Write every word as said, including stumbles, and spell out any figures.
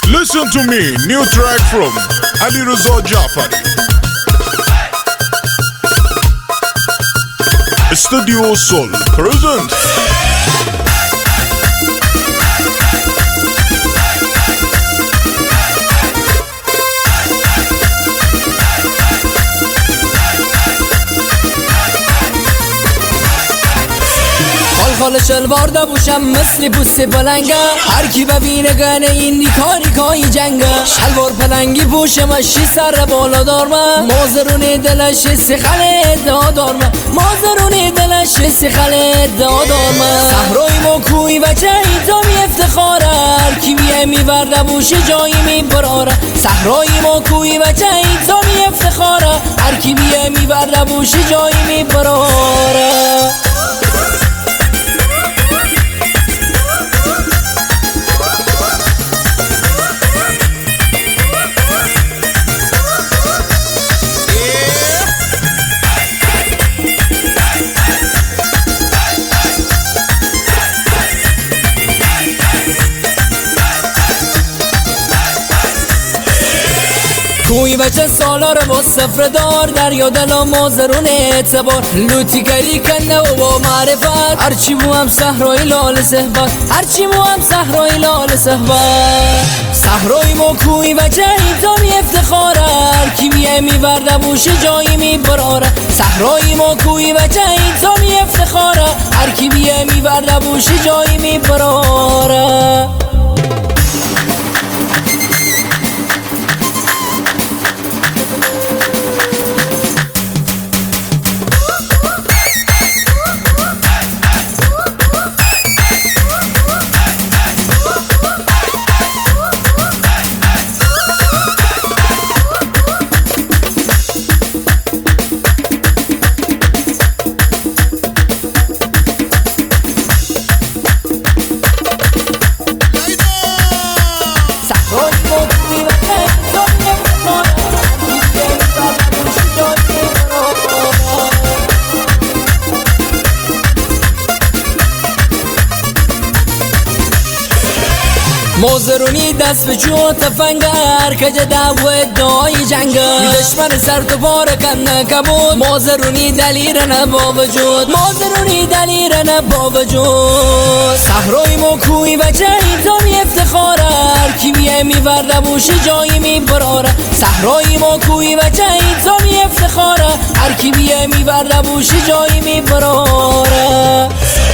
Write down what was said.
Listen to me, new track from Ali Reza Jafari. Studio Soul present. خال شلوار دا بوشم مثل بوسه بلنگه هر کی ببینه گنه این نیکاری کایی جنگه شلوار پلنگی پوشم اشی سر بالا دارم مازرون دلش سخل ادعا دارم مازرون دلش سخل ادعا دارم صحرای ما کوی و جایی تا می افتخاره هر کی بیه میورده بوشی جایی میبراره صحرای ما کوی و جایی تا می افتخاره هر کی بیه میورده بوشی جایی میبراره. کوی بچه سالار با سفر دار دریا دلا مازرون اعتبار لوتی گری کنه و با معرفت هرچی مو هم صحرای لال صحبت هرچی مو هم صحرای لال صحبت صحرای ما کوی بچه ایتانی افتخاره هر کی میه میورده بوشی جایی میبراره صحرای ما کوی بچه ایتانی افتخاره هر کی میه میورده بوشی جایی میبراره. مازرونی دست به جو تفنگر که دعوه دای جنگه دشمن سر دوباره کن کبود مازرونی دلیر نه با وجود مازرونی دلیر نه با وجود صحرای ما کوی و جایی تا می افتخاره هر کی بیه میورده بوشی جایی میبراره صحرای ما کوی و جایی تا می افتخاره هر کی بیه میورده بوشی جایی میبراره.